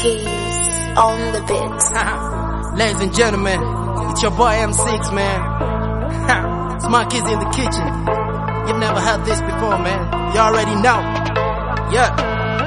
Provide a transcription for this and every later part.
Keys on the beat. Ladies and gentlemen, it's your boy M6, man. Smart Kids in the kitchen. You've never heard this before, man. You already know. Yeah.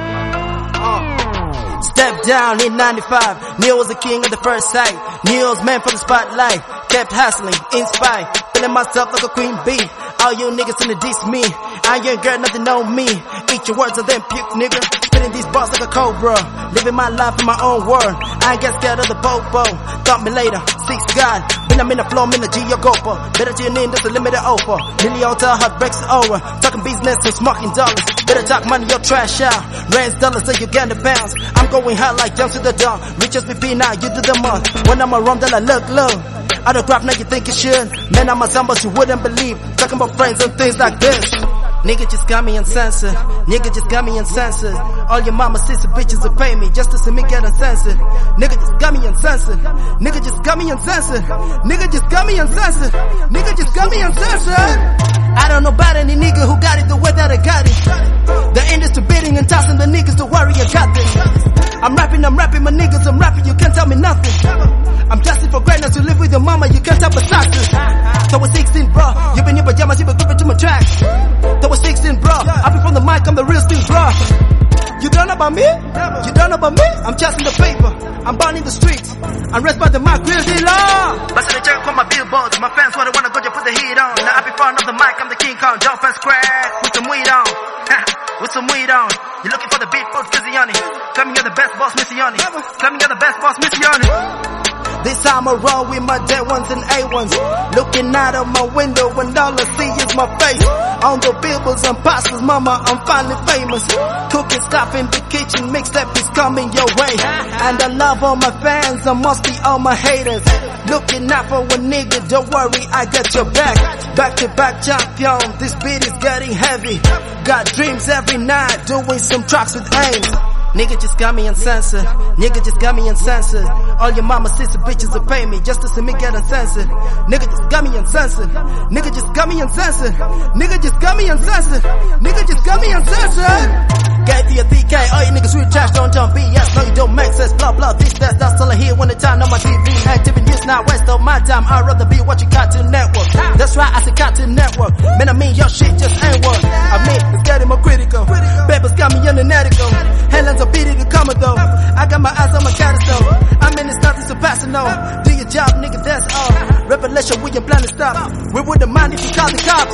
Step down in 95. Neil was the king of the first sight. Neil's man for the spotlight. Kept hustling, inspired. Feeling myself like a queen bee. All you niggas in the diss me. I ain't got nothing on me. Eat your words and then puke, nigga. Spitting these bars like a cobra. Living my life in my own world. I ain't get scared of the bobo. Thought me later, six God. When I'm in the flow, I'm in the G-Yogopa. Better tune in, that's the limited offer. Million till her breaks over. Talking business and smoking dollars. Better talk money, your trash out. Rents dollars so you get the bounce. I'm going hard like jump to the dawn. Riches BP now, you do the month. When I'm around, then I look low. Autograph now you think you should. Man, I'm a zombie, you wouldn't believe. Talking about friends and things like this. Nigga just got me uncensored. Nigga just got me uncensored. All your mama, sister, bitches will pay me just to see me get uncensored. Nigga just got me uncensored. Nigga just got me uncensored. Nigga just got me uncensored. Nigga just got me uncensored. I don't know about any nigga who got it the way that I got it. The industry bidding and tossing the niggas to worry, I got this. I'm rapping, my niggas, I'm rapping, you can't tell me nothing. I'm destined for greatness, you live with your mama, you can't tell me success. So we're 16, bro, you been in pajamas, you been gripping to my tracks. So we're 16, bro, I be from the mic, I'm the real thing, bro. You don't know about me? You don't know about me? I'm just in the paper, I'm born in the streets. I'm raised by the mic, real dealer. Bust the check on my billboards, my fans wanna go, just put the heat on. Now I be front of the mic, I'm the King Kong, jump and crack with some weed on. With some weed on. You're looking for the beat, boss, Tiziani. Coming you're the best boss, Missioni. Coming you're the best boss, Missioni. This time I roll with my J1s and A1s. Looking out of my window and all I see is my face. On the billboards and posters, mama, I'm finally famous. Cooking stuff in the kitchen, mixtape is coming your way. And I love all my fans and mostly all my haters. Looking out for a nigga, don't worry, I got your back. Back to back champion, this beat is getting heavy. Got dreams every night, doing some tracks with aims. Nigga just got me uncensored. Nigga just got me uncensored. All your mama, sister, bitches will pay me just to see me get uncensored. Nigga just got me uncensored. Nigga just got me uncensored. Nigga just got me uncensored. Nigga just got me uncensored. Gave you a TK, all you niggas real trash, don't jump BS. No, you don't make sense, blah blah, this, that's all I hear when the time on my TV. Active in news, not waste of my time. I'd rather be watching Cartoon Network. That's right, I said Cartoon Network. Man, I mean, your shit just ain't work. I mean, it's getting more critical. Papers got me unetical. Headlines are beating the Commodore. I got my eyes on my catastrophe. I'm in the start, it's a passing on. Do your job, nigga, that's all. Revelation, we ain't planning stop. We wouldn't mind if you call the cops.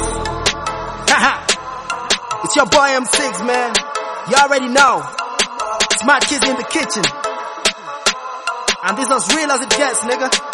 Haha. It's your boy M6, man. You already know. Smart Kids in the kitchen. And this is as real as it gets, nigga.